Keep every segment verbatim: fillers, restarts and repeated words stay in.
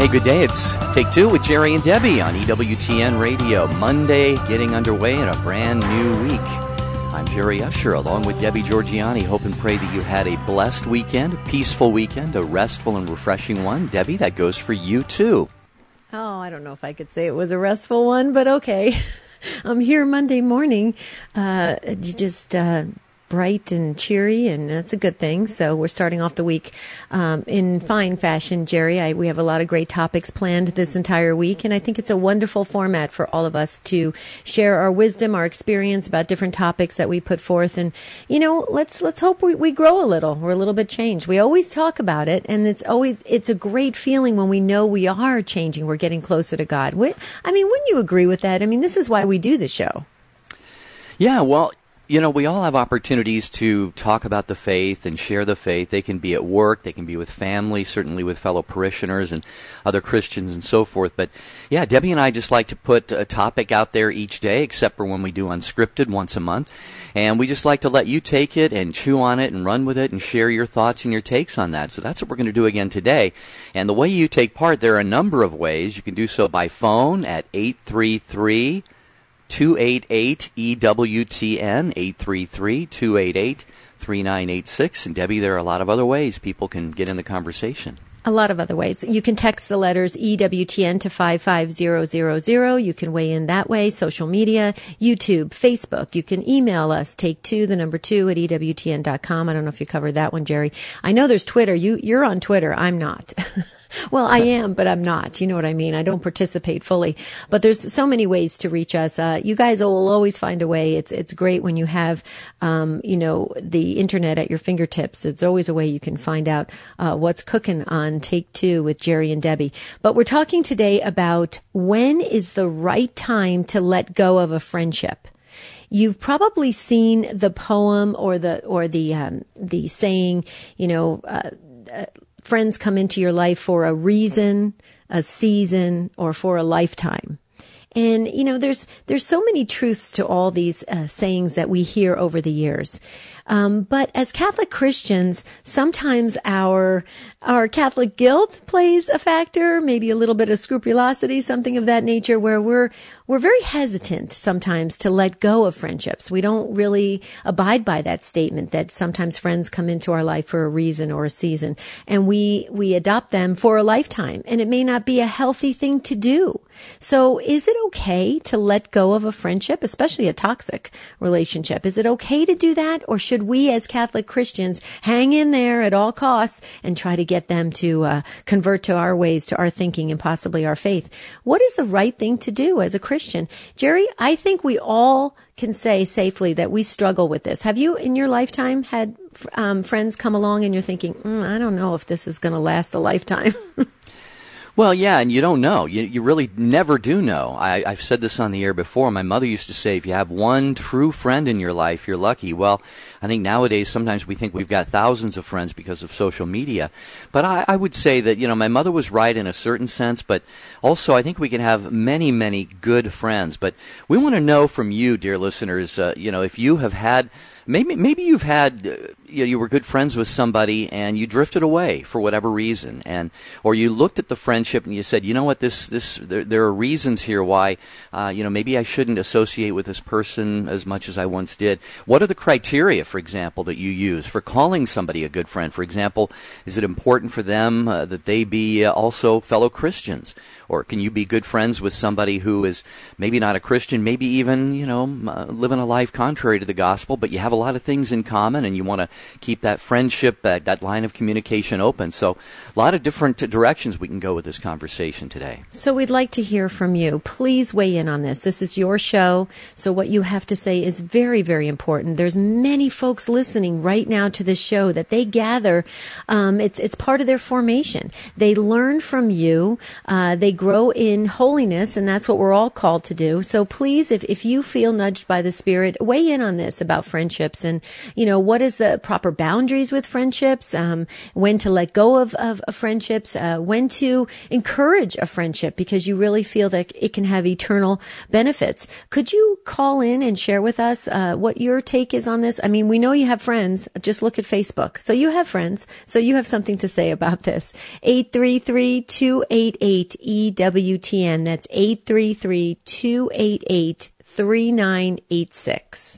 Hey, good day. It's Take Two with Jerry and Debbie on E W T N Radio. Monday, getting underway in a brand new week. I'm Jerry Usher, along with Debbie Georgiani. Hope and pray that you had a blessed weekend, a peaceful weekend, a restful and refreshing one. Debbie, that goes for you, too. Oh, I don't know if I could say it was a restful one, but okay. I'm here Monday morning, uh, just uh, bright and cheery, and that's a good thing. So we're starting off the week um, in fine fashion, Jerry. I, we have a lot of great topics planned this entire week, and I think it's a wonderful format for all of us to share our wisdom, our experience about different topics that we put forth. And, you know, let's let's hope we, we grow a little. We're a little bit changed. We always talk about it, and it's always it's a great feeling when we know we are changing. We're getting closer to God. We, I mean, wouldn't you agree with that? I mean, this is why we do the show. Yeah, well, you know, we all have opportunities to talk about the faith and share the faith. They can be at work, they can be with family, certainly with fellow parishioners and other Christians and so forth. But, yeah, Debbie and I just like to put a topic out there each day, except for when we do Unscripted once a month. And we just like to let you take it and chew on it and run with it and share your thoughts and your takes on that. So that's what we're going to do again today. And the way you take part, there are a number of ways. You can do so by phone at eight three three, two eight eight, E W T N, eight three three, two eight eight, three nine eight six. And, Debbie, there are a lot of other ways people can get in the conversation. A lot of other ways. You can text the letters E W T N to five five zero zero zero. You can weigh in that way. Social media, YouTube, Facebook. You can email us, take two, the number two, at E W T N dot com. I don't know if you covered that one, Jerry. I know there's Twitter. You, you're on Twitter. I'm not. Well, I am, but I'm not. You know what I mean? I don't participate fully. But there's so many ways to reach us. Uh, you guys will always find a way. It's it's great when you have, um, you know, the internet at your fingertips. It's always a way you can find out uh, what's cooking on Take Two with Jerry and Debbie. But we're talking today about when is the right time to let go of a friendship. You've probably seen the poem or the or the um, the saying, you know. Uh, uh, Friends come into your life for a reason, a season, or for a lifetime. And, you know, there's there's so many truths to all these uh, sayings that we hear over the years. Um, but as Catholic Christians, sometimes our our Catholic guilt plays a factor, maybe a little bit of scrupulosity, something of that nature, where we're we're very hesitant sometimes to let go of friendships. We don't really abide by that statement that sometimes friends come into our life for a reason or a season, and we we adopt them for a lifetime, and it may not be a healthy thing to do. So is it okay to let go of a friendship, especially a toxic relationship? Is it okay to do that, or should we as Catholic Christians hang in there at all costs and try to get them to uh, convert to our ways, to our thinking, and possibly our faith? What is the right thing to do as a Christian? Jerry, I think we all can say safely that we struggle with this. Have you in your lifetime had um, friends come along and you're thinking, mm, I don't know if this is going to last a lifetime? Well, yeah, and you don't know. You you really never do know. I, I've said this on the air before. My mother used to say, if you have one true friend in your life, you're lucky. Well, I think nowadays sometimes we think we've got thousands of friends because of social media. But I, I would say that, you know, my mother was right in a certain sense, but also I think we can have many, many good friends. But we want to know from you, dear listeners, uh, you know, if you have had Maybe maybe you've had, uh, you know, you were good friends with somebody and you drifted away for whatever reason, and or you looked at the friendship and you said, you know what, this this there, there are reasons here why, uh, you know, maybe I shouldn't associate with this person as much as I once did. What are the criteria, for example, that you use for calling somebody a good friend? For example, is it important for them uh, that they be uh, also fellow Christians? Or can you be good friends with somebody who is maybe not a Christian, maybe even, you know, uh, living a life contrary to the gospel, but you have a lot of things in common and you want to keep that friendship, uh, that line of communication open. So a lot of different directions we can go with this conversation today. So we'd like to hear from you. Please weigh in on this. This is your show, so what you have to say is very, very important. There's many folks listening right now to this show that they gather. Um, it's it's part of their formation. They learn from you. Uh, they grow in holiness, and that's what we're all called to do. So please, if, if you feel nudged by the Spirit, weigh in on this about friendships and, you know, what is the proper boundaries with friendships, um, when to let go of, of, of friendships, uh, when to encourage a friendship because you really feel that it can have eternal benefits. Could you call in and share with us uh, what your take is on this? I mean, we know you have friends. Just look at Facebook. So you have friends. So you have something to say about this. eight three three, two eight eight, E W T N. That's eight three three, two eight eight, three nine eight six.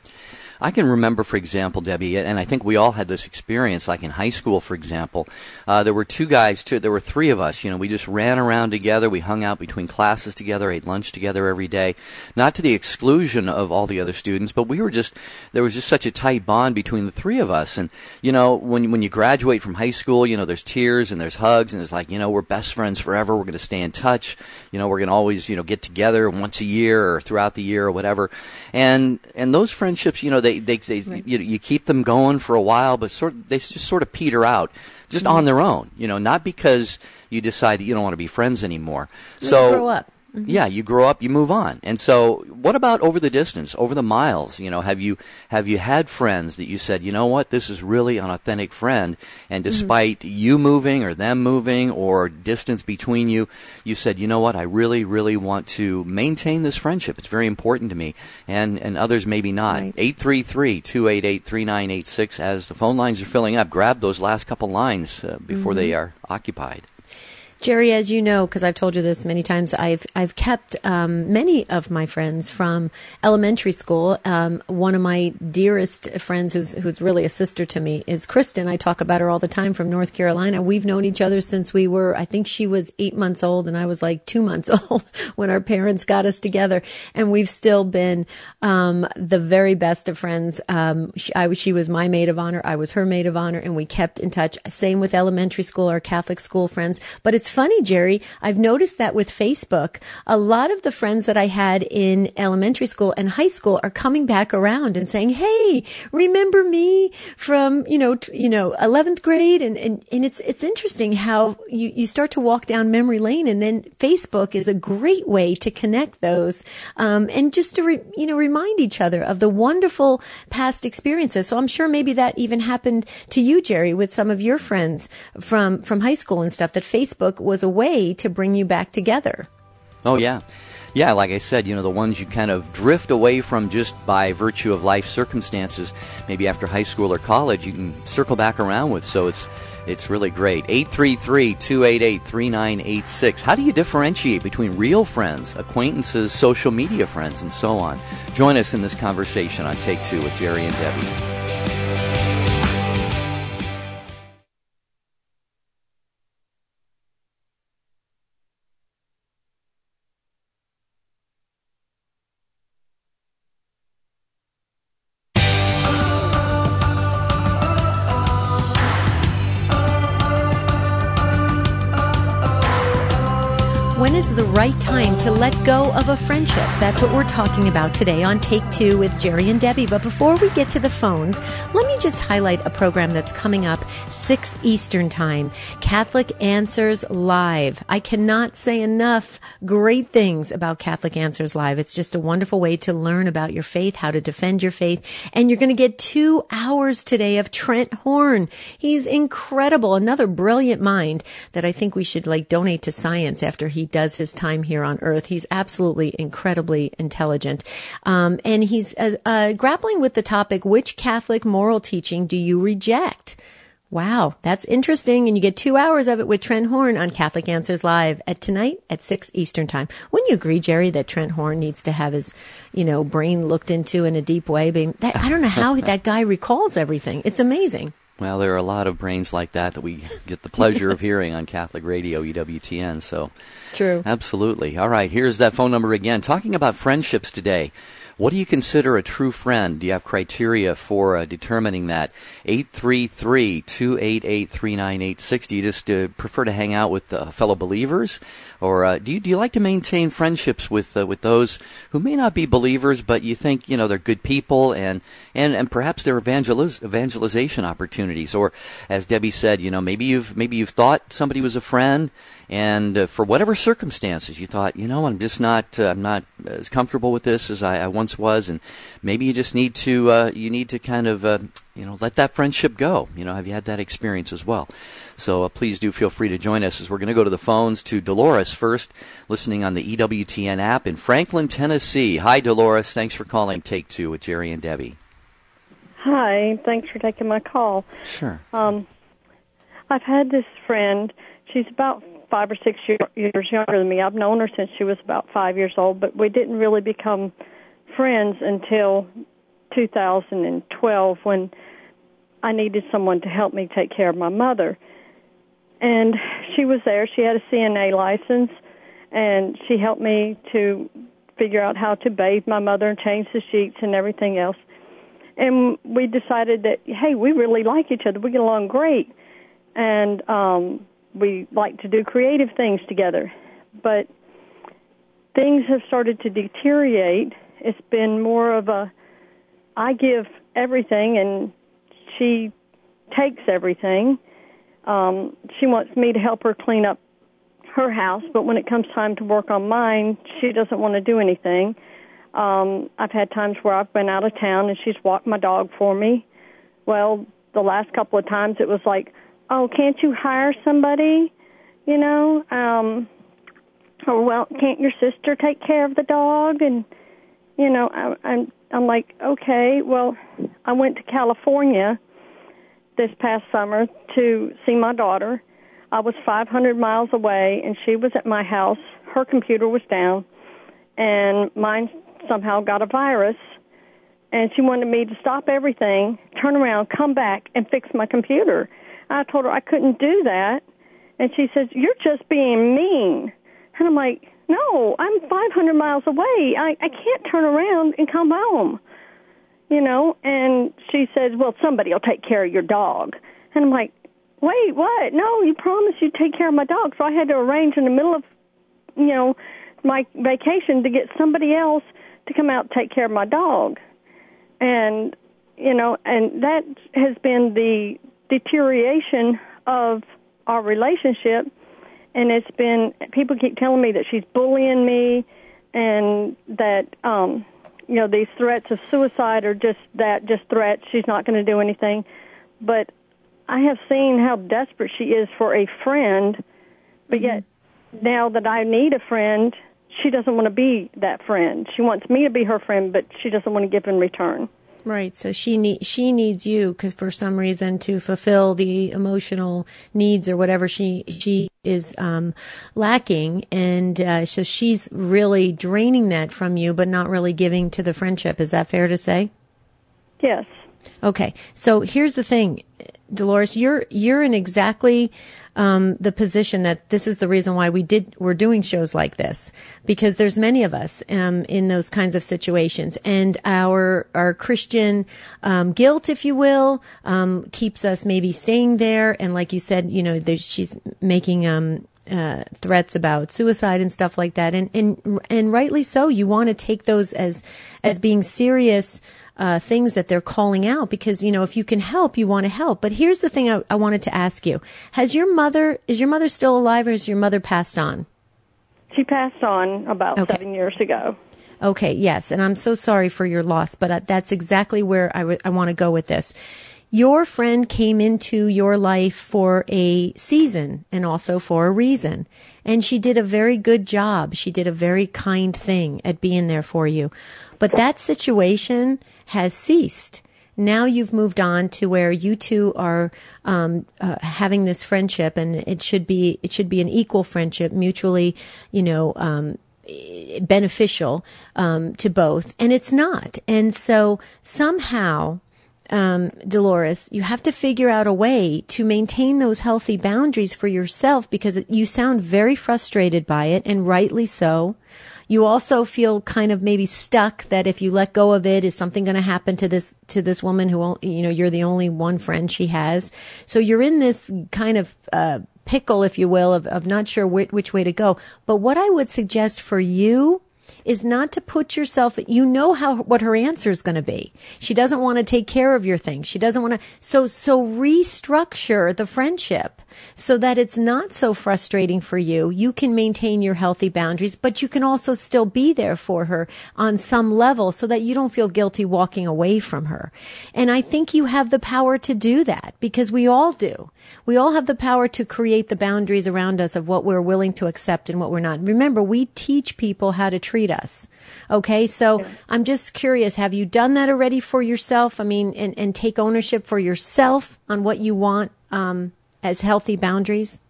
I can remember, for example, Debbie, and I think we all had this experience, like in high school, for example. Uh, there were two guys, two, there were three of us. You know, we just ran around together. We hung out between classes together, ate lunch together every day, not to the exclusion of all the other students, but we were just, there was just such a tight bond between the three of us. And, you know, when, when you graduate from high school, you know, there's tears and there's hugs, and it's like, you know, we're best friends forever. We're going to stay in touch. You know, we're going to always, you know, get together once a year or throughout the year or whatever. And, and those friendships, you know, they, They, they, right. you, you keep them going for a while, but sort of, they just sort of peter out, just mm-hmm. on their own. You know, not because you decide that you don't want to be friends anymore. You so grow up. Mm-hmm. Yeah, you grow up, you move on. And so what about over the distance, over the miles? You know, have you have you had friends that you said, you know what, this is really an authentic friend, and despite mm-hmm. you moving or them moving or distance between you, you said, you know what, I really, really want to maintain this friendship. It's very important to me. And, and others maybe not. Right. eight three three, two eight eight, three nine eight six. As the phone lines are filling up, grab those last couple lines uh, before mm-hmm. they are occupied. Jerry, as you know, because I've told you this many times, I've I've kept um, many of my friends from elementary school. Um, one of my dearest friends, who's who's really a sister to me, is Kristen. I talk about her all the time, from North Carolina. We've known each other since we were, I think she was eight months old and I was like two months old when our parents got us together, and we've still been um, the very best of friends. Um, she, I, she was my maid of honor, I was her maid of honor, and we kept in touch. Same with elementary school, our Catholic school friends. But it's funny, Jerry, I've noticed that with Facebook, a lot of the friends that I had in elementary school and high school are coming back around and saying, hey, remember me from, you know, t- you know, eleventh grade? And, and, and it's, it's interesting how you, you start to walk down memory lane, and then Facebook is a great way to connect those, um, and just to, re, you know, remind each other of the wonderful past experiences. So I'm sure maybe that even happened to you, Jerry, with some of your friends from, from high school and stuff, that Facebook was a way to bring you back together. Oh, yeah. Yeah, like I said, you know, the ones you kind of drift away from just by virtue of life circumstances, maybe after high school or college, you can circle back around with. So it's it's really great. eight three three, two eight eight, three nine eight six. How do you differentiate between real friends, acquaintances, social media friends, and so on? Join us in this conversation on Take Two with Jerry and Debbie. When is the right time to let go of a friendship? That's what we're talking about today on Take Two with Jerry and Debbie. But before we get to the phones, let me just highlight a program that's coming up six Eastern Time, Catholic Answers Live. I cannot say enough great things about Catholic Answers Live. It's just a wonderful way to learn about your faith, how to defend your faith. And you're going to get two hours today of Trent Horn. He's incredible. Another brilliant mind that I think we should like donate to science after he does his time here on Earth. He's absolutely incredibly intelligent. Um, and he's uh, uh, grappling with the topic, which Catholic moral teaching do you reject? Wow, that's interesting. And you get two hours of it with Trent Horn on Catholic Answers Live at tonight at six Eastern Time. Wouldn't you agree, Jerry, that Trent Horn needs to have his, you know, brain looked into in a deep way? That, I don't know how that guy recalls everything. It's amazing. Well, there are a lot of brains like that that we get the pleasure of hearing on Catholic Radio, E W T N. So, true. Absolutely. All right, here's that phone number again. Talking about friendships today. What do you consider a true friend? Do you have criteria for uh, determining that? eight three three, two eight eight, three nine eight six. Do you just uh, prefer to hang out with uh, fellow believers? Or uh, do you do you like to maintain friendships with uh, with those who may not be believers, but you think, you know, they're good people and and, and perhaps they're evangeliz- evangelization opportunities? Or as Debbie said, you know, maybe you've maybe you've thought somebody was a friend, and uh, for whatever circumstances you thought, you know, I'm just not uh, I'm not as comfortable with this as I, I once once was, and maybe you just need to uh, you need to kind of uh, you know let that friendship go. You know, have you had that experience as well? So uh, please do feel free to join us as we're going to go to the phones to Dolores first, listening on the E W T N app in Franklin, Tennessee. Hi, Dolores. Thanks for calling Take Two with Jerry and Debbie. Hi. Thanks for taking my call. Sure. Um, I've had this friend. She's about five or six year, years younger than me. I've known her since she was about five years old, but we didn't really become friends until two thousand twelve when I needed someone to help me take care of my mother. And she was there. She had a C N A license, and she helped me to figure out how to bathe my mother and change the sheets and everything else. And we decided that, hey, we really like each other. We get along great. And um, we like to do creative things together. But things have started to deteriorate. It's been more of a, I give everything, and she takes everything. Um, she wants me to help her clean up her house, but when it comes time to work on mine, she doesn't want to do anything. Um, I've had times where I've been out of town and she's walked my dog for me. Well, the last couple of times it was like, oh, can't you hire somebody, you know? Um, or, well, can't your sister take care of the dog? And, you know, I, I'm, I'm like, okay, well, I went to California this past summer to see my daughter. I was five hundred miles away, and she was at my house. Her computer was down, and mine somehow got a virus, and she wanted me to stop everything, turn around, come back, and fix my computer. I told her I couldn't do that, and she says, you're just being mean. And I'm like, no, I'm five hundred miles away. I, I can't turn around and come home. You know, and she says, well, somebody will take care of your dog. And I'm like, wait, what? No, you promised you'd take care of my dog. So I had to arrange in the middle of, you know, my vacation to get somebody else to come out and take care of my dog. And, you know, and that has been the deterioration of our relationship. And it's been, people keep telling me that she's bullying me and that, um, you know, these threats of suicide are just that, just threats. She's not going to do anything. But I have seen how desperate she is for a friend, but yet now that I need a friend, she doesn't want to be that friend. She wants me to be her friend, but she doesn't want to give in return. Right. So she need, she needs you because for some reason to fulfill the emotional needs or whatever she she is um, lacking, and uh, so she's really draining that from you, but not really giving to the friendship. Is that fair to say? Yes. Okay. So here's the thing, Dolores, you're you're in exactly um, the position that this is the reason why we did we're doing shows like this, because there's many of us um, in those kinds of situations, and our our Christian um, guilt, if you will, um, keeps us maybe staying there. And like you said, you know, there's, she's making um, uh, threats about suicide and stuff like that, and and and rightly so. You want to take those as as being serious. Uh, things that they're calling out, because, you know, if you can help, you want to help. But here's the thing I, I wanted to ask you. Has your mother, is your mother still alive, or has your mother passed on? She passed on about okay. seven years ago. Okay, yes. And I'm so sorry for your loss, but uh, that's exactly where I, w- I want to go with this. Your friend came into your life for a season and also for a reason. And she did a very good job. She did a very kind thing at being there for you. But that situation has ceased. Now you've moved on to where you two are um, uh, having this friendship, and it should be it should be an equal friendship, mutually, you know, um, beneficial um, to both. And it's not. And so somehow, Um, Dolores, you have to figure out a way to maintain those healthy boundaries for yourself, because you sound very frustrated by it, and rightly so. You also feel kind of maybe stuck that if you let go of it, is something going to happen to this to this woman who, you know, you're the only one friend she has. So you're in this kind of uh, pickle, if you will, of, of not sure which, which way to go. But what I would suggest for you is not to put yourself, you know how, what her answer is going to be. She doesn't want to take care of your things. She doesn't want to, so, so restructure the friendship so that it's not so frustrating for you. You can maintain your healthy boundaries, but you can also still be there for her on some level so that you don't feel guilty walking away from her. And I think you have the power to do that because we all do. We all have the power to create the boundaries around us of what we're willing to accept and what we're not. Remember, we teach people how to treat us. Okay, so I'm just curious, have you done that already for yourself? I mean, and, and take ownership for yourself on what you want um, as healthy boundaries?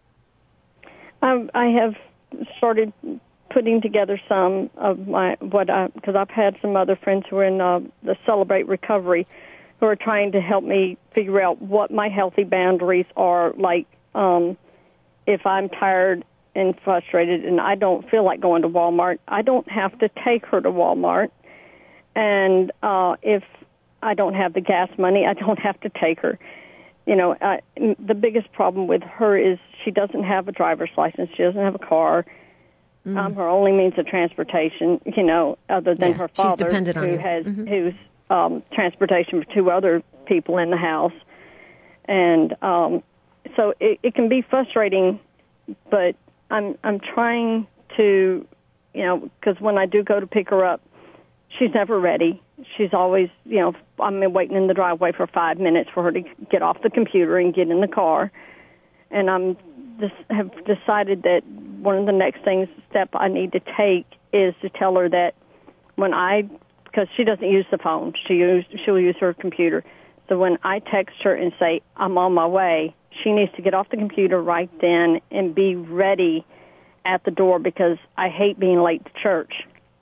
Um, I have started putting together some of my, what I, because I've had some other friends who are in uh, the Celebrate Recovery who are trying to help me figure out what my healthy boundaries are. Like, um, if I'm tired and frustrated and I don't feel like going to Walmart, I don't have to take her to Walmart. And uh, if I don't have the gas money, I don't have to take her. You know, uh, the biggest problem with her is she doesn't have a driver's license. She doesn't have a car. Mm. Um, her only means of transportation, you know, other than yeah, her father, she's dependent who on you. has Mm-hmm. who's um, transportation for two other people in the house. And um, so it, it can be frustrating, but I'm I'm trying to, you know, because when I do go to pick her up, she's never ready. She's always, you know, I'm waiting in the driveway for five minutes for her to get off the computer and get in the car. And I'm just have decided that one of the next things, step I need to take is to tell her that when I, because she doesn't use the phone, she use, she'll use her computer. So when I text her and say, I'm on my way, she needs to get off the computer right then and be ready at the door because I hate being late to church.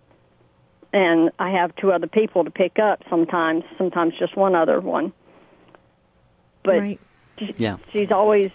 And I have two other people to pick up sometimes, sometimes just one other one. But right. she, yeah. she's always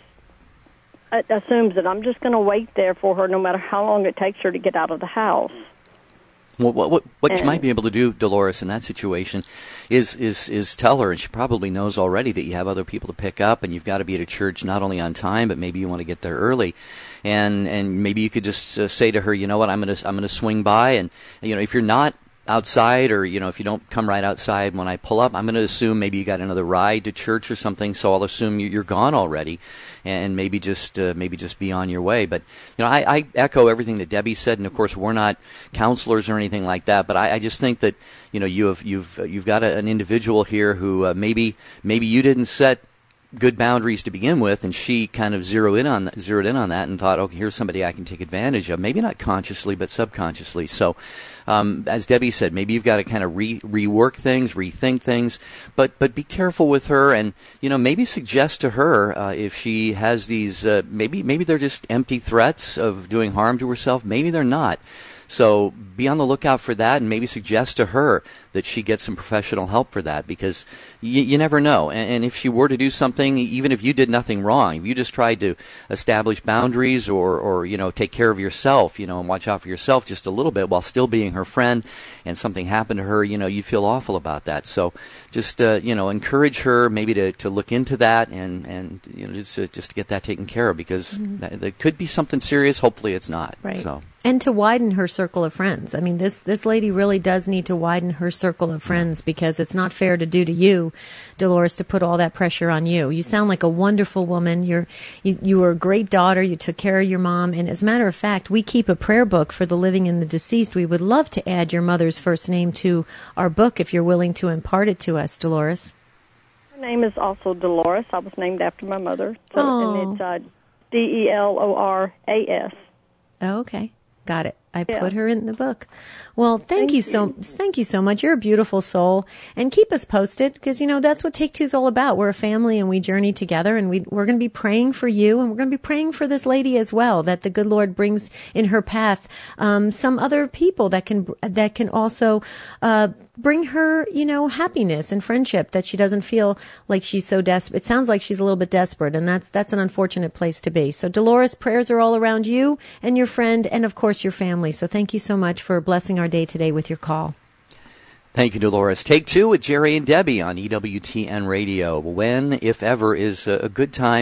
uh, assumes that I'm just going to wait there for her no matter how long it takes her to get out of the house. Well, what what, what and, you might be able to do, Dolores, in that situation is, is is tell her, and she probably knows already, that you have other people to pick up and you've got to be at a church not only on time, but maybe you want to get there early. And and maybe you could just uh, say to her, you know what, I'm going to I'm going to swing by, and you know, if you're not outside, or you know, if you don't come right outside when I pull up, I'm going to assume maybe you got another ride to church or something, so I'll assume you're gone already, and maybe just uh, maybe just be on your way. But you know, I, I echo everything that Debbie said, and of course, we're not counselors or anything like that. But I, I just think that you know, you have you've you've got a, an individual here who uh, maybe maybe you didn't set good boundaries to begin with, and she kind of zeroed in on zeroed in on that and thought, okay, here's somebody I can take advantage of, maybe not consciously but subconsciously. So um, as Debbie said, maybe you've got to kind of re- rework things, rethink things, but but be careful with her, and you know, maybe suggest to her uh, if she has these uh, maybe maybe they're just empty threats of doing harm to herself, maybe they're not. So be on the lookout for that, and maybe suggest to her that she gets some professional help for that, because you, you never know. And, and if she were to do something, even if you did nothing wrong, if you just tried to establish boundaries or, or you know, take care of yourself, you know, and watch out for yourself just a little bit while still being her friend, and something happened to her, you know, you feel awful about that. So just, uh, you know, encourage her maybe to, to look into that and, and you know, just, uh, just to get that taken care of, because mm-hmm. that, that could be something serious. Hopefully it's not. Right. So. And to widen her circle of friends. I mean, this, this lady really does need to widen her circle of friends, because it's not fair to do to you, Dolores, to put all that pressure on you. You sound like a wonderful woman. You're, you, you were a great daughter. You took care of your mom. And as a matter of fact, we keep a prayer book for the living and the deceased. We would love to add your mother's first name to our book if you're willing to impart it to us, Dolores. Her name is also Dolores. I was named after my mother. So, oh. And it's uh, D E L O R A S. Oh, okay. Got it. I yeah. put her in the book. Well, thank, thank you, you so thank you so much. You're a beautiful soul, and keep us posted, because you know that's what Take Two is all about. We're a family, and we journey together, and we we're going to be praying for you, and we're going to be praying for this lady as well, that the good Lord brings in her path um, some other people that can that can also uh, bring her, you know, happiness and friendship, that she doesn't feel like she's so desperate. It sounds like she's a little bit desperate, and that's that's an unfortunate place to be. So, Dolores, prayers are all around you and your friend, and of course your family. So, thank you so much for blessing our day today with your call. Thank you, Dolores. Take Two with Jerry and Debbie on E W T N Radio. When, if ever, is a good time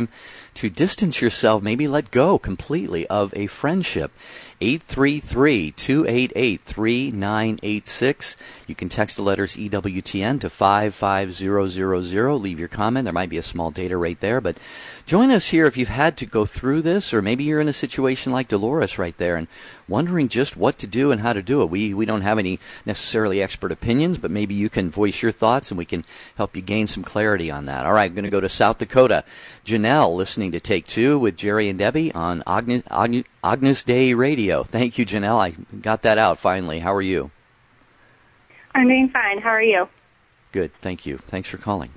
to distance yourself, maybe let go completely of a friendship. eight three three, two eight eight, three nine eight six. You can text the letters E W T N to five five zero zero zero. Leave your comment. There might be a small data rate there, but join us here if you've had to go through this, or maybe you're in a situation like Dolores right there and wondering just what to do and how to do it. We we don't have any necessarily expert opinions, but maybe you can voice your thoughts and we can help you gain some clarity on that. All right, I'm going to go to South Dakota. Janelle, listening to Take Two with Jerry and Debbie on Agnus, Agnus, Agnus Dei Radio. Thank you, Janelle. I got that out finally. How are you? I'm doing fine. How are you? Good. Thank you. Thanks for calling.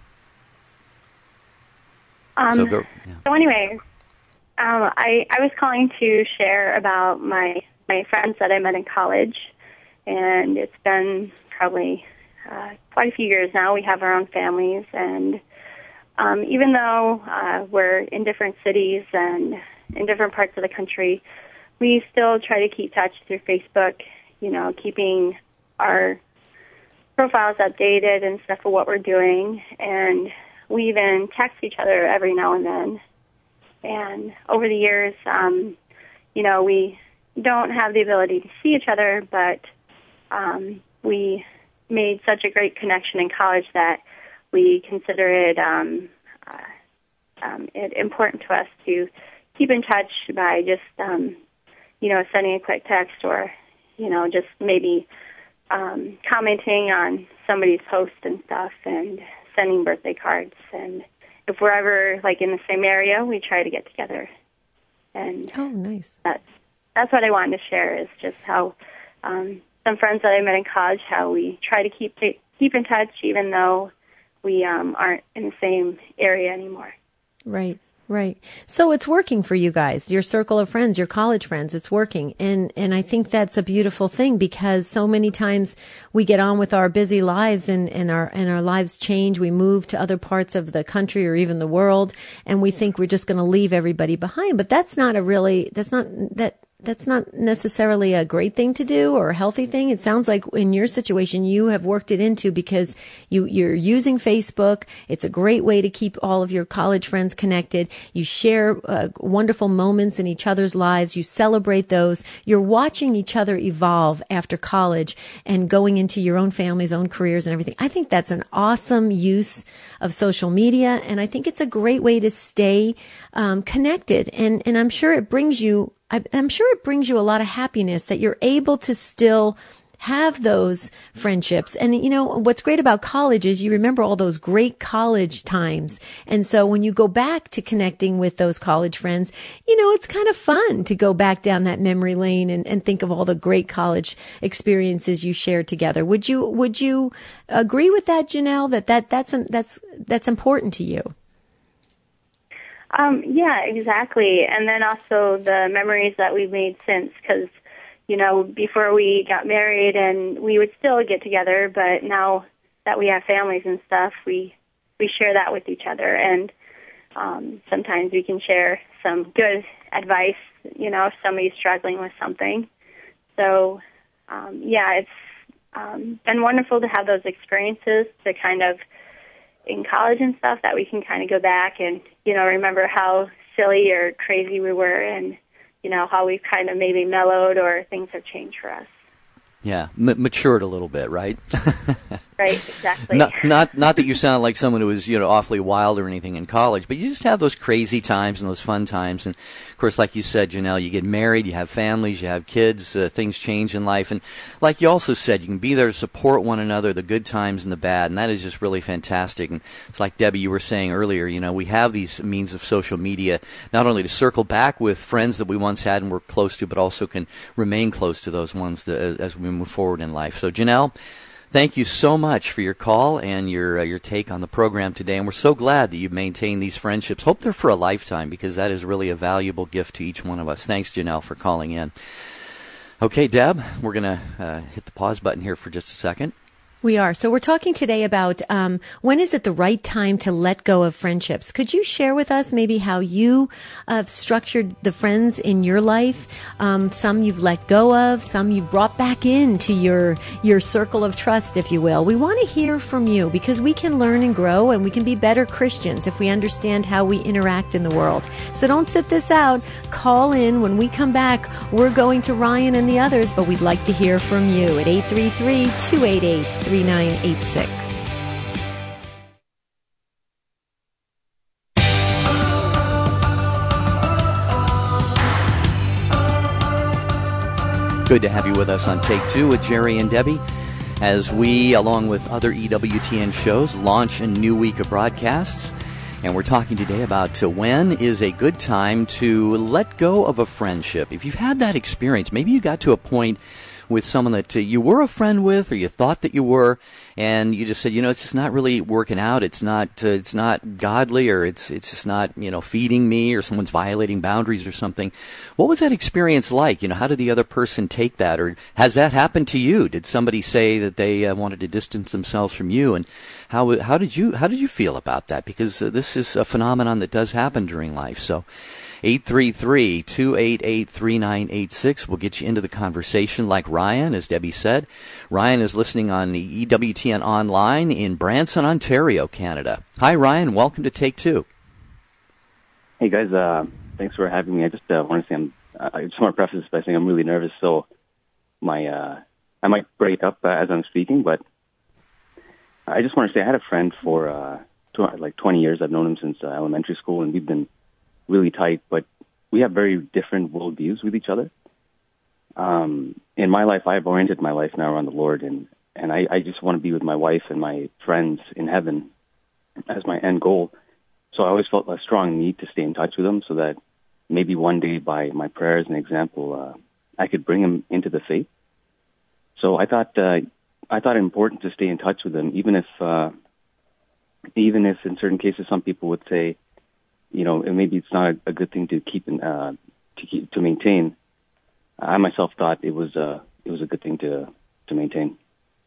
Um, so, go, yeah. so anyway, um, I, I was calling to share about my, my friends that I met in college, and it's been probably uh, quite a few years now. We have our own families, and um, even though uh, we're in different cities and in different parts of the country, we still try to keep touch through Facebook, you know, keeping our profiles updated and stuff for what we're doing, and we even text each other every now and then. And over the years, um, you know, we don't have the ability to see each other, but um, we made such a great connection in college that we consider it, um, uh, um, it important to us to keep in touch by just, um, you know, sending a quick text, or, you know, just maybe um, commenting on somebody's post and stuff, and sending birthday cards. And if we're ever like in the same area, we try to get together. And oh, nice. That's that's what I wanted to share, is just how um, some friends that I met in college, how we try to keep to, keep in touch even though we um, aren't in the same area anymore. Right. Right. So it's working for you guys, your circle of friends, your college friends. It's working. And, and I think that's a beautiful thing, because so many times we get on with our busy lives, and, and our, and our lives change. We move to other parts of the country or even the world, and we think we're just going to leave everybody behind. But that's not a really, that's not, that, that's not necessarily a great thing to do or a healthy thing. It sounds like in your situation, you have worked it into, because you, you're using Facebook. It's a great way to keep all of your college friends connected. You share uh, wonderful moments in each other's lives. You celebrate those. You're watching each other evolve after college and going into your own family's own careers and everything. I think that's an awesome use of social media, and I think it's a great way to stay um, connected. And, and I'm sure it brings you I'm sure it brings you a lot of happiness that you're able to still have those friendships. And, you know, what's great about college is you remember all those great college times. And so when you go back to connecting with those college friends, you know, it's kind of fun to go back down that memory lane and, and think of all the great college experiences you shared together. Would you, would you agree with that, Janelle, that, that that's, that's, that's important to you? Um, yeah, exactly. And then also the memories that we've made since, because, you know, before we got married, and we would still get together, but now that we have families and stuff, we, we share that with each other. And um, sometimes we can share some good advice, you know, if somebody's struggling with something. So, um, yeah, it's um, been wonderful to have those experiences to kind of, in college and stuff, that we can kind of go back and, you know, remember how silly or crazy we were, and, you know, how we've kind of maybe mellowed or things have changed for us. Yeah, m- matured a little bit, right? Right, exactly. Not, not not that you sound like someone who was, you know, awfully wild or anything in college, but you just have those crazy times and those fun times. And, of course, like you said, Janelle, you get married, you have families, you have kids, uh, things change in life. And like you also said, you can be there to support one another, the good times and the bad, and that is just really fantastic. And it's like, Debbie, you were saying earlier, you know, we have these means of social media not only to circle back with friends that we once had and were close to, but also can remain close to those ones that, as we move forward in life. So, Janelle, thank you so much for your call and your uh, your take on the program today, and we're so glad that you've maintained these friendships. Hope they're for a lifetime, because that is really a valuable gift to each one of us. Thanks, Janelle, for calling in. Okay, Deb, we're going to uh, hit the pause button here for just a second. We are. So we're talking today about um, when is it the right time to let go of friendships? Could you share with us maybe how you have uh, structured the friends in your life? Um, some you've let go of, some you've brought back into your your circle of trust, if you will. We want to hear from you because we can learn and grow, and we can be better Christians if we understand how we interact in the world. So don't sit this out. Call in. When we come back, we're going to Ryan and the others, but we'd like to hear from you at eight three three, two eight eight, three nine eight six. Good to have you with us on Take Two with Jerry and Debbie as we, along with other E W T N shows, launch a new week of broadcasts. And we're talking today about uh, when is a good time to let go of a friendship. If you've had that experience, maybe you got to a point with someone that uh, you were a friend with, or you thought that you were, and you just said, you know, it's just not really working out. It's not, uh, it's not godly, or it's, it's just not, you know, feeding me, or someone's violating boundaries or something. What was that experience like? You know, how did the other person take that, or has that happened to you? Did somebody say that they uh, wanted to distance themselves from you, and how how did you how did you feel about that? Because uh, this is a phenomenon that does happen during life. So. eight three three, two eight eight, three nine eight six. We'll get you into the conversation like Ryan, as Debbie said. Ryan is listening on the E W T N Online in Branson, Ontario, Canada. Hi, Ryan. Welcome to Take Two. Hey, guys. Uh, thanks for having me. I just uh, want to say I'm, uh, I just want to preface this by saying I'm really nervous, so my uh, I might break up uh, as I'm speaking, but I just want to say I had a friend for uh, tw- like twenty years. I've known him since uh, elementary school, and we've been really tight, but we have very different worldviews with each other. Um, in my life, I've oriented my life now around the Lord, and, and I, I just want to be with my wife and my friends in heaven as my end goal. So I always felt a strong need to stay in touch with them so that maybe one day by my prayers and example, uh, I could bring them into the faith. So I thought, uh, I thought it important to stay in touch with them, even if, uh, even if in certain cases some people would say, you know, maybe it's not a, a good thing to keep in, uh, to keep, to maintain. I myself thought it was a it was a good thing to to maintain.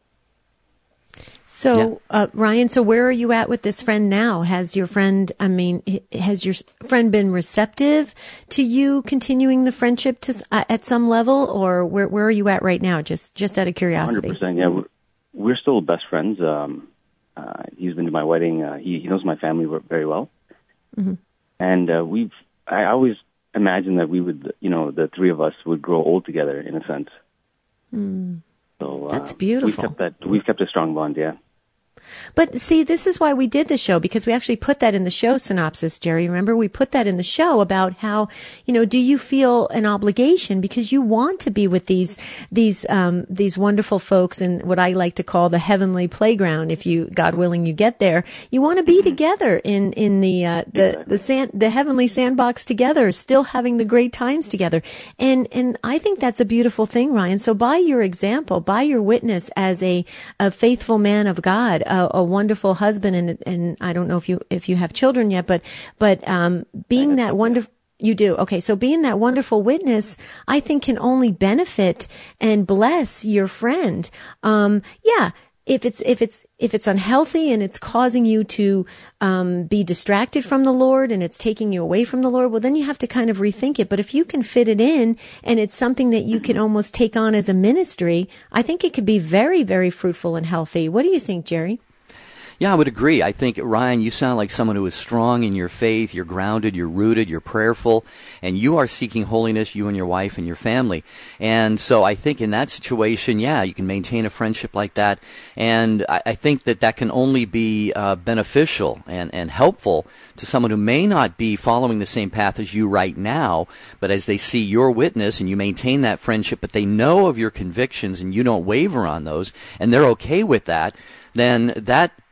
So, yeah. uh, Ryan, so where are you at with this friend now? Has your friend, I mean, has your friend been receptive to you continuing the friendship to uh, at some level, or where where are you at right now? Just just out of curiosity. one hundred percent, yeah, we're, we're still best friends. Um, uh, he's been to my wedding. Uh, he he knows my family very well. Mm-hmm. And uh, we've, I always imagined that we would, you know, the three of us would grow old together in a sense. Mm. So uh, that's beautiful. We've kept that, we've kept a strong bond, yeah. But see, this is why we did the show, because we actually put that in the show synopsis, Jerry. Remember, we put that in the show about how, you know, do you feel an obligation because you want to be with these, these, um, these wonderful folks in what I like to call the heavenly playground. If you, God willing, you get there, you want to be together in, in the, uh, the, exactly. the sand, the heavenly sandbox together, still having the great times together. And, and I think that's a beautiful thing, Ryan. So by your example, by your witness as a, a faithful man of God, a, a wonderful husband, and and I don't know if you if you have children yet, but but um, being that wonderful. You do. Okay. So being that wonderful witness, I think can only benefit and bless your friend. Um, yeah. If it's, if it's, if it's unhealthy and it's causing you to, um, be distracted from the Lord and it's taking you away from the Lord, well, then you have to kind of rethink it. But if you can fit it in and it's something that you can almost take on as a ministry, I think it could be very, very fruitful and healthy. What do you think, Jerry? Yeah, I would agree. I think, Ryan, you sound like someone who is strong in your faith. You're grounded, you're rooted, you're prayerful, and you are seeking holiness, you and your wife and your family. And so I think in that situation, yeah, you can maintain a friendship like that. And I, I think that that can only be uh, beneficial and, and helpful to someone who may not be following the same path as you right now, but as they see your witness and you maintain that friendship, but they know of your convictions and you don't waver on those, and they're okay with that, then that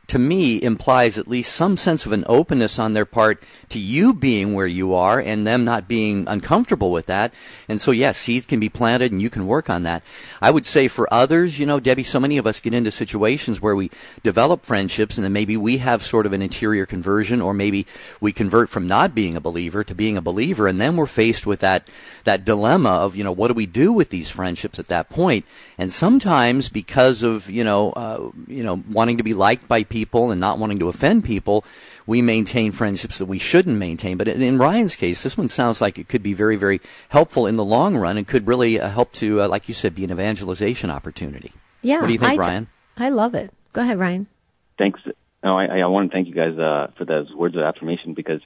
to me, implies at least some sense of an openness on their part to you being where you are and them not being uncomfortable with that. And so, yes, seeds can be planted and you can work on that. I would say for others, you know, Debbie, so many of us get into situations where we develop friendships and then maybe we have sort of an interior conversion, or maybe we convert from not being a believer to being a believer, and then we're faced with that, that dilemma of, you know, what do we do with these friendships at that point? And sometimes because of, you know, uh, you know, wanting to be liked by people, people and not wanting to offend people, we maintain friendships that we shouldn't maintain. But in, in Ryan's case, this one sounds like it could be very, very helpful in the long run and could really uh, help to, uh, like you said, be an evangelization opportunity. Yeah. What do you think, I t- Ryan? I love it. Go ahead, Ryan. Thanks. No, I, I want to thank you guys uh, for those words of affirmation, because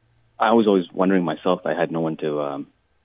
I was always wondering myself, I had no one to um,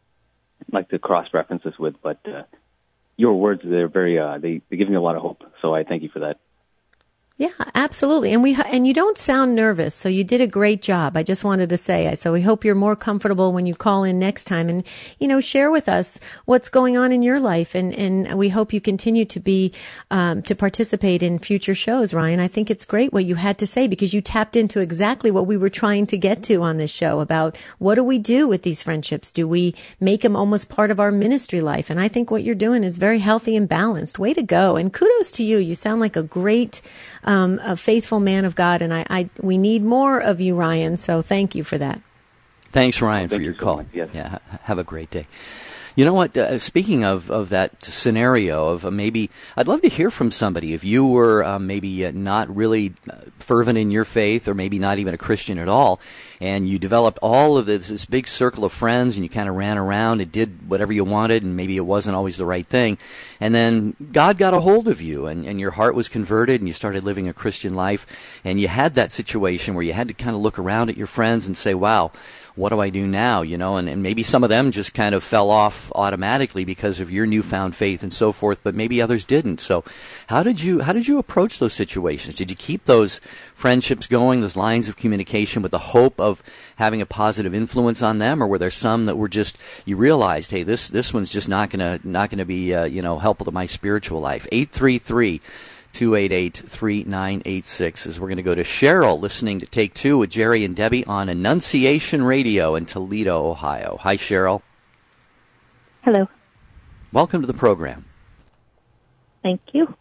like to cross-reference this with, but uh, your words, they're very, uh, they, they give me a lot of hope. So I thank you for that. Yeah, absolutely. And we, and you don't sound nervous. So you did a great job. I just wanted to say, so we hope you're more comfortable when you call in next time and, you know, share with us what's going on in your life. And, and we hope you continue to be, um, to participate in future shows, Ryan. I think it's great what you had to say, because you tapped into exactly what we were trying to get to on this show about what do we do with these friendships? Do we make them almost part of our ministry life? And I think what you're doing is very healthy and balanced. Way to go. And kudos to you. You sound like a great, Um, a faithful man of God, and I, I, we need more of you, Ryan, so thank you for that. Thanks, Ryan, Thank for your you so call. much, yes. Yeah, ha- have a great day. You know what, uh, speaking of, of that scenario of uh, maybe, I'd love to hear from somebody. If you were uh, maybe uh, not really uh, fervent in your faith, or maybe not even a Christian at all, and you developed all of this, this big circle of friends, and you kind of ran around and did whatever you wanted, and maybe it wasn't always the right thing, and then God got a hold of you, and, and your heart was converted, and you started living a Christian life, and you had that situation where you had to kind of look around at your friends and say, wow, what do I do now? You know, and, and maybe some of them just kind of fell off automatically because of your newfound faith and so forth, but maybe others didn't. So how did you how did you approach those situations? Did you keep those friendships going, those lines of communication, with the hope of having a positive influence on them, or were there some that were just, you realized, hey, this this one's just not gonna not gonna be uh, you know helpful to my spiritual life? eight three three two eight eight, three nine eight six as we're going to go to Cheryl, listening to Take Two with Jerry and Debbie on Annunciation Radio in Toledo, Ohio. Hi, Cheryl. Hello. Welcome to the program. Thank you.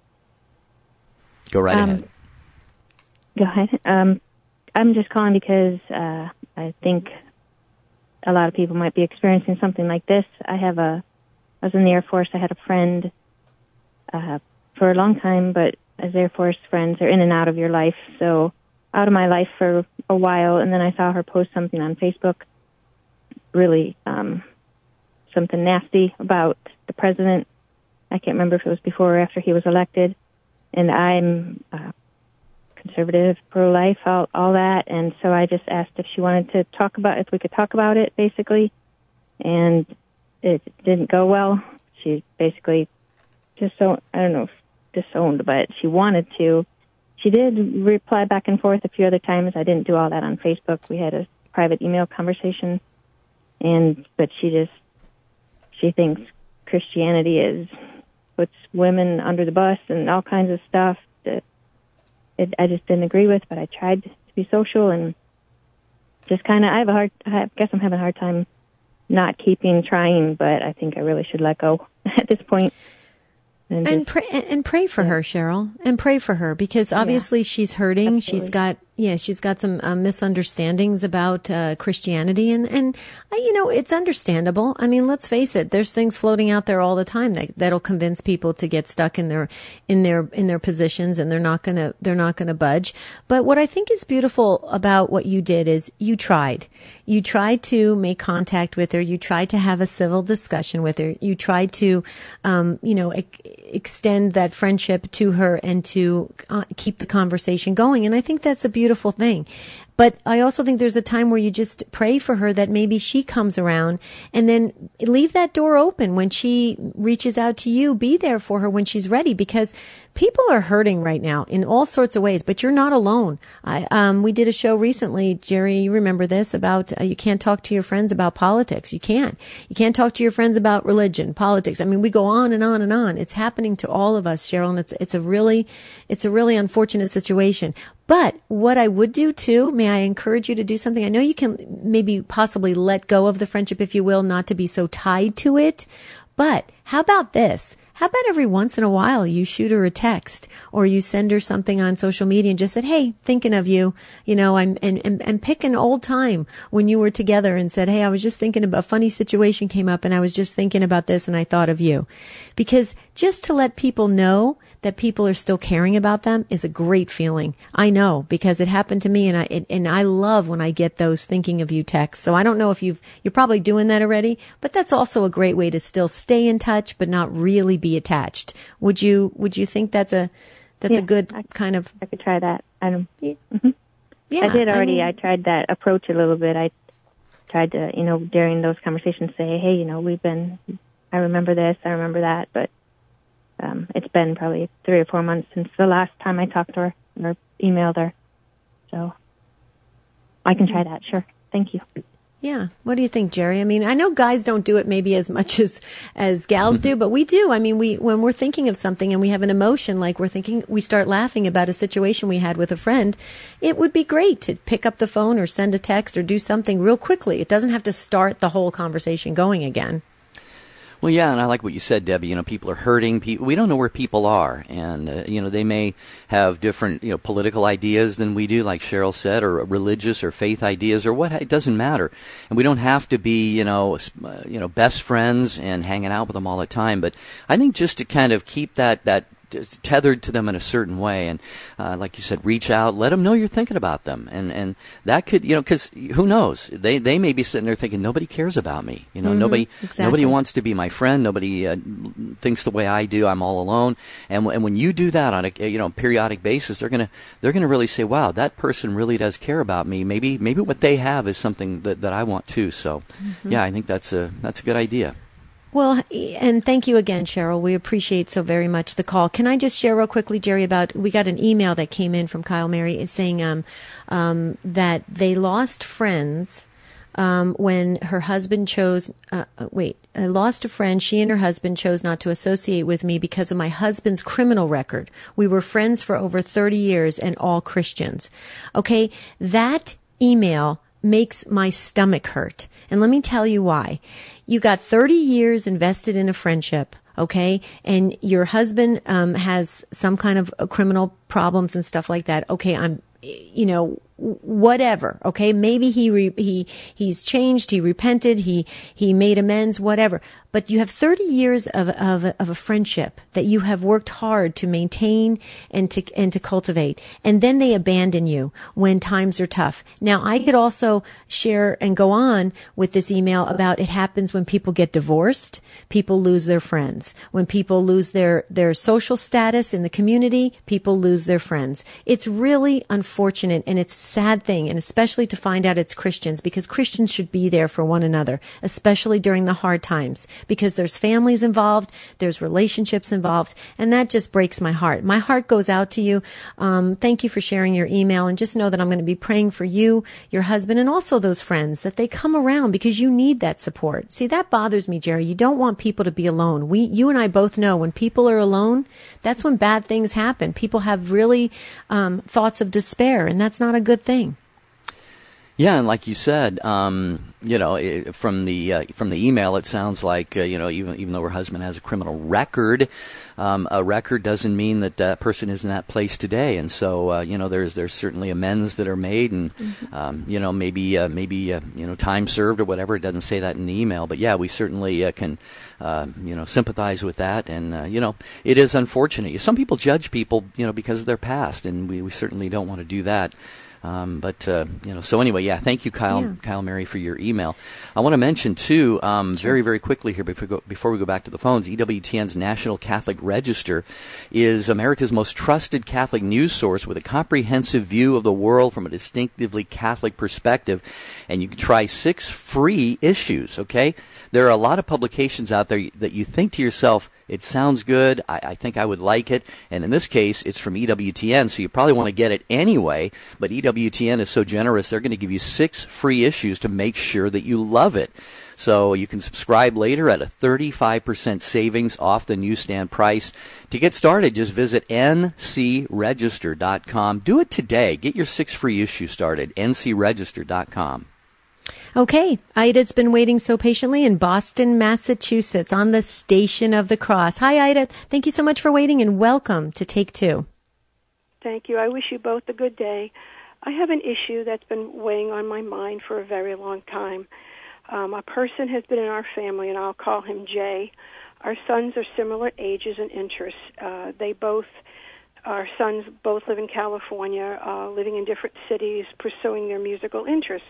Go right um, ahead. Go ahead. Um, I'm just calling because uh, I think a lot of people might be experiencing something like this. I have a, I was in the Air Force. I had a friend uh, for a long time, but as Air Force friends are in and out of your life, so out of my life for a while, and then I saw her post something on Facebook, really um, something nasty about the president. I can't remember if it was before or after he was elected, and I'm uh, conservative, pro-life, all, all that, and so I just asked if she wanted to talk about, if we could talk about it, basically, and it didn't go well. She basically just so, I don't know if disowned, but she wanted to. She did reply back and forth a few other times. I didn't do all that on Facebook. We had a private email conversation, and but she just, she thinks Christianity is, puts women under the bus and all kinds of stuff that it, I just didn't agree with, but I tried to be social and just kind of, I have a hard, I guess I'm having a hard time not keeping trying, but I think I really should let go at this point. And, And just, pray and pray for yeah. her, Cheryl, and pray for her, because obviously Yeah. she's hurting. Absolutely. She's got yeah, she's got some uh, misunderstandings about uh, Christianity, and and uh, you know, it's understandable. I mean, let's face it. There's things floating out there all the time that that'll convince people to get stuck in their in their in their positions, and they're not gonna they're not gonna budge. But what I think is beautiful about what you did is you tried. You tried to make contact with her. You tried to have a civil discussion with her. You tried to, um, you know, e- extend that friendship to her and to uh, keep the conversation going. And I think that's a beautiful thing. But I also think there's a time where you just pray for her that maybe she comes around, and then leave that door open when she reaches out to you. Be there for her when she's ready, because people are hurting right now in all sorts of ways, but you're not alone. I, um, we did a show recently, Jerry, you remember this, about uh, you can't talk to your friends about politics. You can't. You can't talk to your friends about religion, politics. I mean, we go on and on and on. It's happening to all of us, Cheryl, and it's, it's a really, it's a really unfortunate situation. But what I would do too, may I encourage you to do something? I know you can maybe possibly let go of the friendship, if you will, not to be so tied to it. But how about this? How about every once in a while you shoot her a text, or you send her something on social media and just said, hey, thinking of you, you know, I'm, and, and, and pick an old time when you were together and said, hey, I was just thinking about a funny situation came up and I was just thinking about this and I thought of you. Because just to let people know that people are still caring about them is a great feeling. I know, because it happened to me, and I it, and I love when I get those thinking of you texts. So I don't know if you've you're probably doing that already, but that's also a great way to still stay in touch but not really be attached. Would you would you think that's a that's yeah, a good I, kind of I could try that. I don't yeah, mm-hmm. yeah I did already. I, mean, I tried that approach a little bit. I tried to, you know, during those conversations say, hey, you know, we've been I remember this, I remember that, but Um, it's been probably three or four months since the last time I talked to her or emailed her. So I can try that, sure. Thank you. Yeah. What do you think, Jerry? I mean, I know guys don't do it maybe as much as, as gals do, but we do. I mean, we, when we're thinking of something and we have an emotion, like we're thinking, we start laughing about a situation we had with a friend, it would be great to pick up the phone or send a text or do something real quickly. It doesn't have to start the whole conversation going again. Well, yeah, and I like what you said, Debbie. You know, people are hurting. People, we don't know where people are, and uh, you know, they may have different, you know, political ideas than we do, like Cheryl said, or religious or faith ideas, or what. It doesn't matter, and we don't have to be, you know, uh, you know, best friends and hanging out with them all the time. But I think just to kind of keep that that. tethered to them in a certain way, and uh, like you said, reach out, let them know you're thinking about them, and and that could, you know, because who knows, they they may be sitting there thinking nobody cares about me, you know, mm-hmm, nobody exactly. nobody wants to be my friend, nobody uh, thinks the way I do, I'm all alone, and and when you do that on a, you know, periodic basis, they're gonna they're gonna really say, wow, that person really does care about me. Maybe maybe what they have is something that, that I want too. So mm-hmm. yeah, I think that's a that's a good idea. Well, and thank you again, Cheryl. We appreciate so very much the call. Can I just share real quickly, Jerry, about, we got an email that came in from Kyle Mary saying um, um, that they lost friends um, when her husband chose, uh, wait, I lost a friend. She and her husband chose not to associate with me because of my husband's criminal record. We were friends for over thirty years and all Christians. Okay, that email makes my stomach hurt. And let me tell you why. You got thirty years invested in a friendship, okay? And your husband um, has some kind of criminal problems and stuff like that. Okay, I'm, you know, whatever, okay? Maybe he re- he he's changed, he repented, he he made amends, whatever. But you have thirty years of of of a friendship that you have worked hard to maintain and to and to cultivate, and then they abandon you when times are tough. Now, I could also share and go on with this email about it happens when people get divorced, people lose their friends. When people lose their their social status in the community, people lose their friends. It's really unfortunate, and it's a sad thing, and especially to find out it's Christians, because Christians should be there for one another, especially during the hard times. Because there's families involved, there's relationships involved, and that just breaks my heart. My heart goes out to you. Um, thank you for sharing your email, and just know that I'm going to be praying for you, your husband, and also those friends, that they come around, because you need that support. See, that bothers me, Jerry. You don't want people to be alone. We, you and I both know when people are alone, that's when bad things happen. People have really um, thoughts of despair, and that's not a good thing. Yeah, and like you said, um, you know, it, from the uh, from the email, it sounds like uh, you know, even even though her husband has a criminal record, um, a record doesn't mean that that person is in that place today. And so, uh, you know, there's there's certainly amends that are made, and mm-hmm. um, you know, maybe uh, maybe uh, you know, time served or whatever. It doesn't say that in the email, but yeah, we certainly uh, can uh, you know, sympathize with that. And uh, you know, it is unfortunate. Some people judge people, you know, because of their past, and we, we certainly don't want to do that. Um, but, uh, you know, so anyway, yeah, thank you, Kyle, Yeah. Kyle Mary, for your email. I want to mention, too, um, Sure. very, very quickly here before we, go, before we go back to the phones, E W T N's National Catholic Register is America's most trusted Catholic news source with a comprehensive view of the world from a distinctively Catholic perspective. And you can try six free issues, okay? There are a lot of publications out there that you think to yourself, it sounds good, I, I think I would like it, and in this case, it's from E W T N, so you probably want to get it anyway, but E W T N is so generous, they're going to give you six free issues to make sure that you love it. So you can subscribe later at a thirty-five percent savings off the newsstand price. To get started, just visit N C register dot com. Do it today. Get your six free issues started, N C register dot com. Okay, Ida's been waiting so patiently in Boston, Massachusetts, on the Station of the Cross. Hi, Ida. Thank you so much for waiting, and welcome to Take Two. Thank you. I wish you both a good day. I have an issue that's been weighing on my mind for a very long time. Um, a person has been in our family, and I'll call him Jay. Our sons are similar ages and interests. Uh, they both, our sons both live in California, uh, living in different cities, pursuing their musical interests.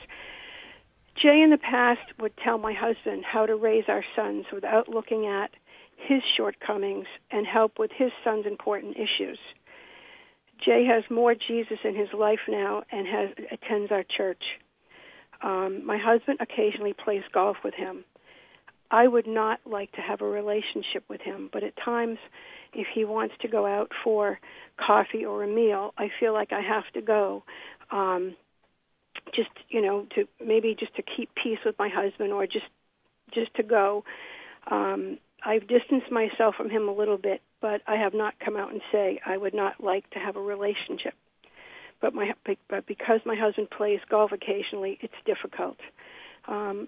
Jay in the past would tell my husband how to raise our sons without looking at his shortcomings and help with his son's important issues. Jay has more Jesus in his life now and has attends our church. Um, my husband occasionally plays golf with him. I would not like to have a relationship with him, but at times if he wants to go out for coffee or a meal, I feel like I have to go. Um, just, you know, to maybe just to keep peace with my husband or just just to go. Um, I've distanced myself from him a little bit, but I have not come out and say I would not like to have a relationship. But my but because my husband plays golf occasionally, it's difficult. Um,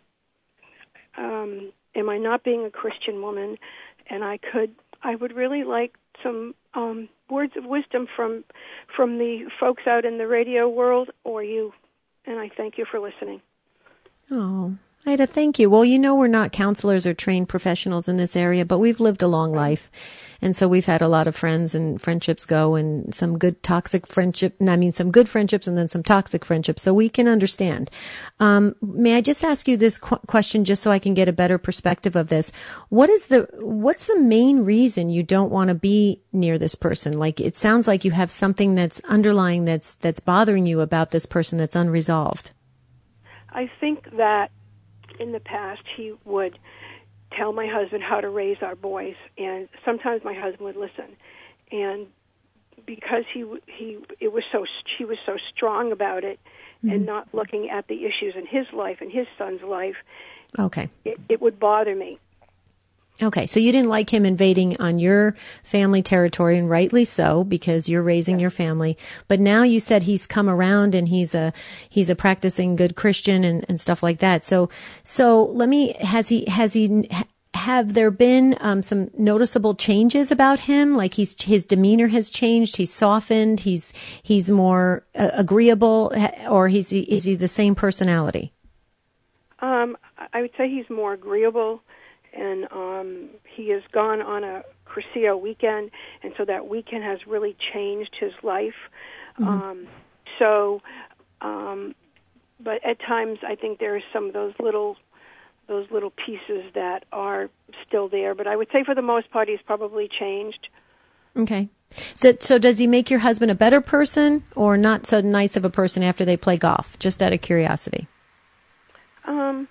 um, am I not being a Christian woman? And I could, I would really like some um, words of wisdom from from the folks out in the radio world or you. And I thank you for listening. Oh, Ida, thank you. Well, you know, we're not counselors or trained professionals in this area, but we've lived a long life. And so we've had a lot of friends and friendships go and some good toxic friendship. I mean, some good friendships and then some toxic friendships. So we can understand. Um, may I just ask you this qu- question just so I can get a better perspective of this? What is the, what's the main reason you don't want to be near this person? Like, it sounds like you have something that's underlying that's, that's bothering you about this person that's unresolved. I think that in the past he would tell my husband how to raise our boys, and sometimes my husband would listen. And because he he it was so he was so strong about it, mm-hmm. and not looking at the issues in his life and his son's life, okay, it, it would bother me. Okay, so you didn't like him invading on your family territory, and rightly so, because you're raising your family. But now you said he's come around and he's a he's a practicing good Christian and, and stuff like that. So so let me has he has he have there been um, some noticeable changes about him? Like he's his demeanor has changed, he's softened, he's he's more uh, agreeable, or he's is he the same personality? Um, I would say he's more agreeable. And um, he has gone on a Cursillo weekend, and so that weekend has really changed his life. Mm-hmm. Um, so, um, but at times I think there are some of those little, those little pieces that are still there. But I would say for the most part, he's probably changed. Okay. So, so does he make your husband a better person, or not so nice of a person after they play golf? Just out of curiosity. Um.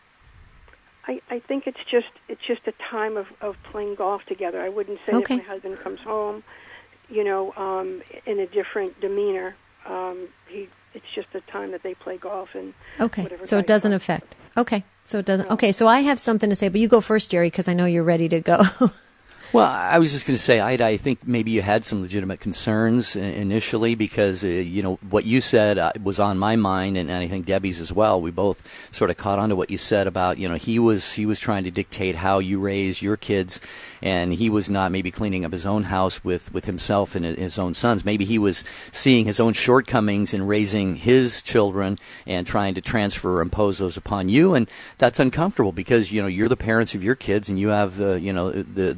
I, I think it's just it's just a time of, of playing golf together. I wouldn't say okay. that my husband comes home, you know, um, in a different demeanor. Um, he it's just a time that they play golf and okay. whatever. So it doesn't golf. affect. Okay, so it doesn't. No. Okay, so I have something to say, but you go first, Jerry, because I know you're ready to go. Well, I was just going to say, Ida, I think maybe you had some legitimate concerns initially because, uh, you know, what you said uh, was on my mind, and, and I think Debbie's as well. We both sort of caught on to what you said about, you know, he was he was trying to dictate how you raise your kids, and he was not maybe cleaning up his own house with, with himself and his own sons. Maybe he was seeing his own shortcomings in raising his children and trying to transfer or impose those upon you, and that's uncomfortable because, you know, you're the parents of your kids, and you have, the, you know, the, the, the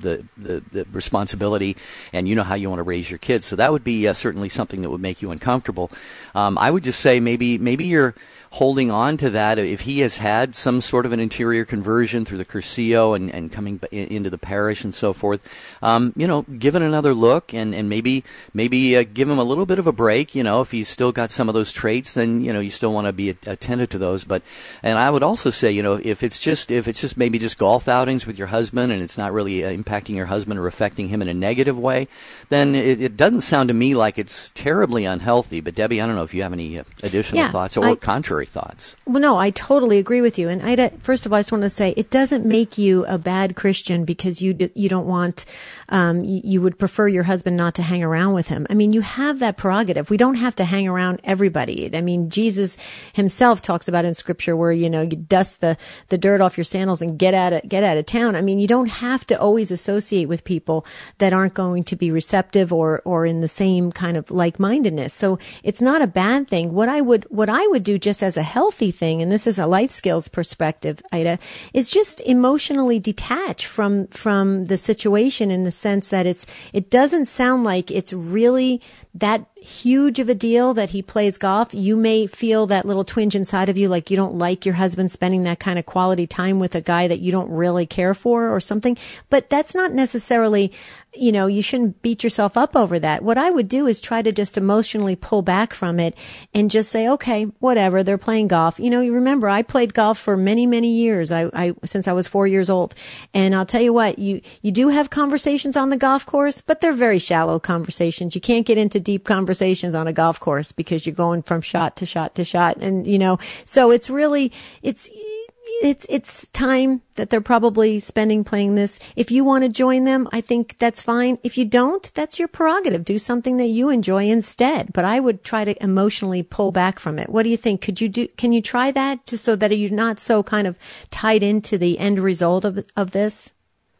the, the, the responsibility, and you know how you want to raise your kids. So that would be uh, certainly something that would make you uncomfortable. Um, I would just say maybe maybe you're holding on to that. If he has had some sort of an interior conversion through the Cursillo and, and coming into the parish and so forth, um, you know, give it another look and, and maybe maybe uh, give him a little bit of a break. You know, if he's still got some of those traits, then, you know, you still want to be attentive to those. But, and I would also say, you know, if it's just, if it's just maybe just golf outings with your husband and it's not really uh, impacting your husband or affecting him in a negative way, then it, it doesn't sound to me like it's terribly unhealthy. But Debbie, I don't know if you have any additional yeah, thoughts or I, contrary thoughts. Well, no, I totally agree with you. And Ida, first of all, I just want to say it doesn't make you a bad Christian because you you don't want, um, you, you would prefer your husband not to hang around with him. I mean, you have that prerogative. We don't have to hang around everybody. I mean, Jesus himself talks about in Scripture where, you know, you dust the, the dirt off your sandals and get out of, get out of town. I mean, you don't have to always associate with people that aren't going to be receptive or, or in the same kind of like-mindedness. So it's not a bad thing. What I would, what I would do just as a healthy thing, and this is a life skills perspective, Ida, is just emotionally detach from, from the situation in the sense that it's, it doesn't sound like it's really that huge of a deal that he plays golf. You may feel that little twinge inside of you, like you don't like your husband spending that kind of quality time with a guy that you don't really care for or something. But that's not necessarily, you know, you shouldn't beat yourself up over that. What I would do is try to just emotionally pull back from it and just say, okay, whatever, they're playing golf. You know, you remember I played golf for many, many years. I, I, since I was four years old. And I'll tell you what, you, you do have conversations on the golf course, but they're very shallow conversations. You can't get into deep conversations on a golf course because you're going from shot to shot to shot. And, you know, so it's really, it's, it's, it's time that they're probably spending playing this. If you want to join them, I think that's fine. If you don't, that's your prerogative. Do something that you enjoy instead. But I would try to emotionally pull back from it. What do you think? Could you do, can you try that to, so that you're not so kind of tied into the end result of, of this?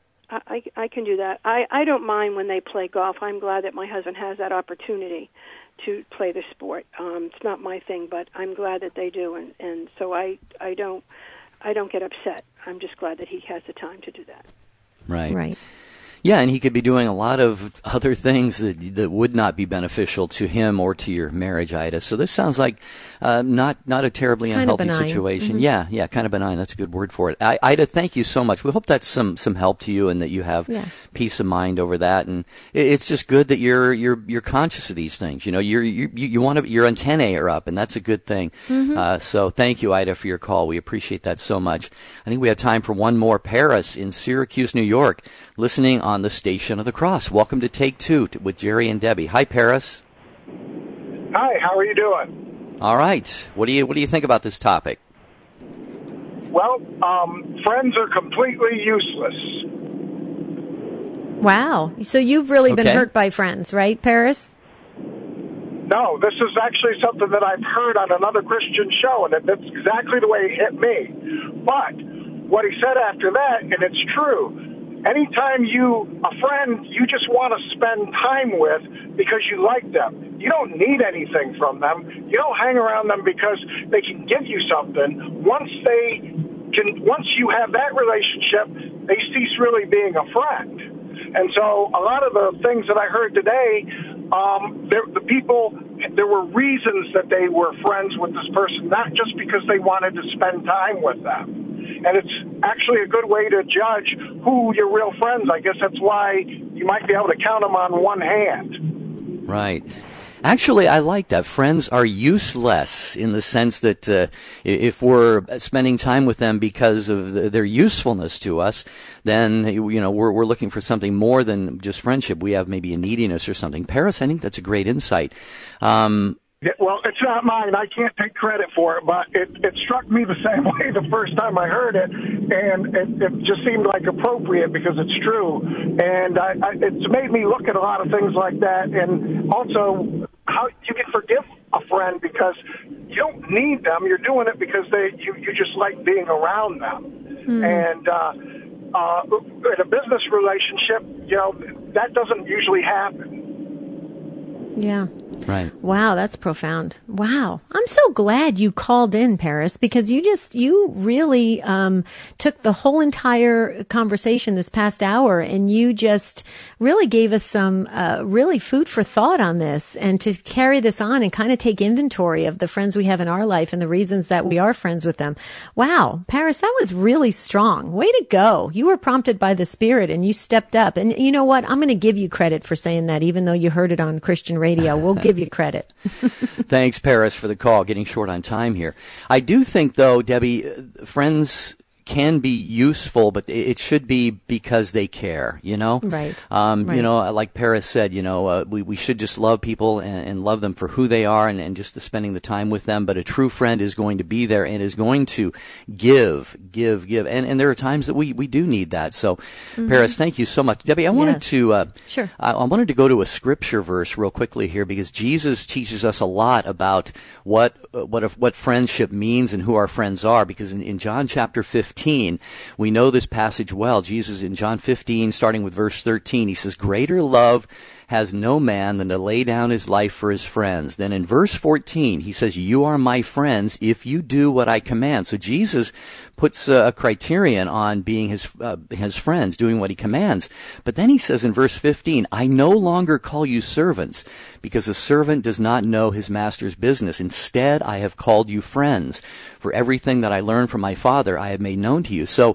I, I can do that. I, I don't mind when they play golf. I'm glad that my husband has that opportunity to play the sport. Um, it's not my thing, but I'm glad that they do, and, and so I I don't I don't get upset. I'm just glad that he has the time to do that. Right. Right. Yeah, and he could be doing a lot of other things that that would not be beneficial to him or to your marriage, Ida. So this sounds like uh, not not a terribly kind unhealthy of situation. Mm-hmm. Yeah, yeah, kind of benign. That's a good word for it. I, Ida, thank you so much. We hope that's some some help to you and that you have yeah. peace of mind over that. And it, it's just good that you're you're you're conscious of these things. You know, you're you you want to, your antennae are up, and that's a good thing. Mm-hmm. Uh, so thank you, Ida, for your call. We appreciate that so much. I think we have time for one more. Paris in Syracuse, New York, listening on the Station of the Cross. Welcome to Take Two with Jerry and Debbie. Hi, Paris. Hi, how are you doing? All right. What do you What do you think about this topic? Well, um, friends are completely useless. Wow. So you've really okay. been hurt by friends, right, Paris? No, this is actually something that I've heard on another Christian show, and that's exactly the way it hit me. But what he said after that, and it's true, anytime you, a friend, you just want to spend time with because you like them. You don't need anything from them. You don't hang around them because they can give you something. Once they can, once you have that relationship, they cease really being a friend. And so a lot of the things that I heard today, um, there, the people, there were reasons that they were friends with this person, not just because they wanted to spend time with them. And it's actually a good way to judge who your real friends. I guess that's why you might be able to count them on one hand. Right. Actually, I like that. Friends are useless in the sense that uh, if we're spending time with them because of the, their usefulness to us, then you know we're we're looking for something more than just friendship. We have maybe a neediness or something. Paris, I think that's a great insight. Um, Yeah, well, it's not mine. I can't take credit for it, but it, it struck me the same way the first time I heard it, and it, it just seemed like appropriate because it's true. And I, I, it's made me look at a lot of things like that, and also how you can forgive a friend because you don't need them. You're doing it because they you, you just like being around them. Mm. And uh, uh, in a business relationship, you know, that doesn't usually happen. Yeah. Right. Wow, that's profound. Wow. I'm so glad you called in, Paris, because you just, you really um, took the whole entire conversation this past hour and you just really gave us some uh, really food for thought on this, and to carry this on and kind of take inventory of the friends we have in our life and the reasons that we are friends with them. Wow. Paris, that was really strong. Way to go. You were prompted by the Spirit and you stepped up. And you know what? I'm going to give you credit for saying that, even though you heard it on Christian radio. We'll give you credit. Thanks, Paris, for the call. Getting short on time here. I do think, though, Debbie, friends can be useful, but it should be because they care, you know? Right. Um, right. You know, like Paris said, you know, uh, we, we should just love people and, and love them for who they are, and, and just the spending the time with them. But a true friend is going to be there and is going to give, give, give. And, and there are times that we, we do need that. So, mm-hmm. Paris, thank you so much. Debbie, I wanted yes. to, uh, sure. I, I wanted to go to a scripture verse real quickly here, because Jesus teaches us a lot about what, uh, what, a, what friendship means and who our friends are. Because in, in John chapter fifteen, we know this passage well. Jesus in John fifteen, starting with verse thirteen, he says, "Greater love has no man than to lay down his life for his friends." Then in verse fourteen, he says, "You are my friends if you do what I command." So Jesus puts a criterion on being his uh, his friends, doing what he commands. But then he says in verse fifteen, "I no longer call you servants, because a servant does not know his master's business. Instead, I have called you friends. For everything that I learned from my Father, I have made known to you." So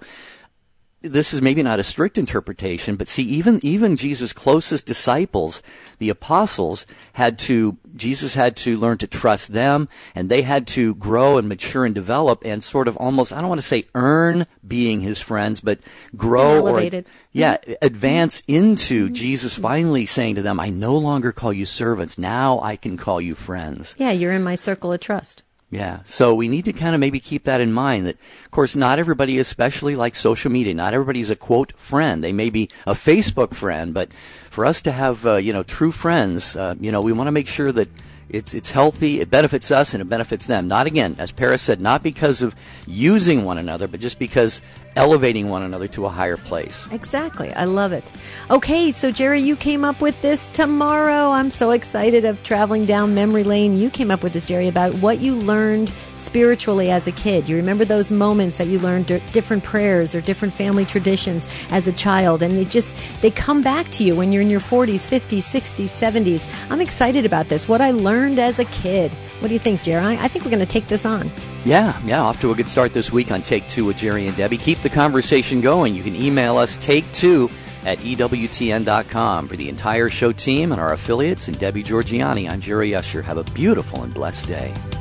this is maybe not a strict interpretation, but see, even even Jesus' closest disciples, the apostles, had to, Jesus had to learn to trust them, and they had to grow and mature and develop and sort of almost, I don't want to say earn being his friends, but grow elevated. or, yeah, advance into Jesus finally saying to them, "I no longer call you servants, now I can call you friends." Yeah, you're in my circle of trust. Yeah, so we need to kind of maybe keep that in mind, that, of course, not everybody, especially like social media, not everybody is a, quote, friend. They may be a Facebook friend, but for us to have, uh, you know, true friends, uh, you know, we want to make sure that it's it's healthy, it benefits us, and it benefits them. Not, again, as Paris said, not because of using one another, but just because elevating one another to a higher place. Exactly. I love it. Okay, so Jerry, you came up with this tomorrow. I'm so excited of traveling down memory lane. You came up with this, Jerry, about what you learned spiritually as a kid. You remember those moments that you learned d- different prayers or different family traditions as a child, and they just, they come back to you when you're in your forties, fifties, sixties, seventies. I'm excited about this, what I learned as a kid. What do you think, Jerry? I think we're going to take this on. Yeah, yeah, off to a good start this week on Take Two with Jerry and Debbie. Keep the conversation going. You can email us, take two at E W T N dot com. For the entire show team and our affiliates and Debbie Georgiani, I'm Jerry Usher. Have a beautiful and blessed day.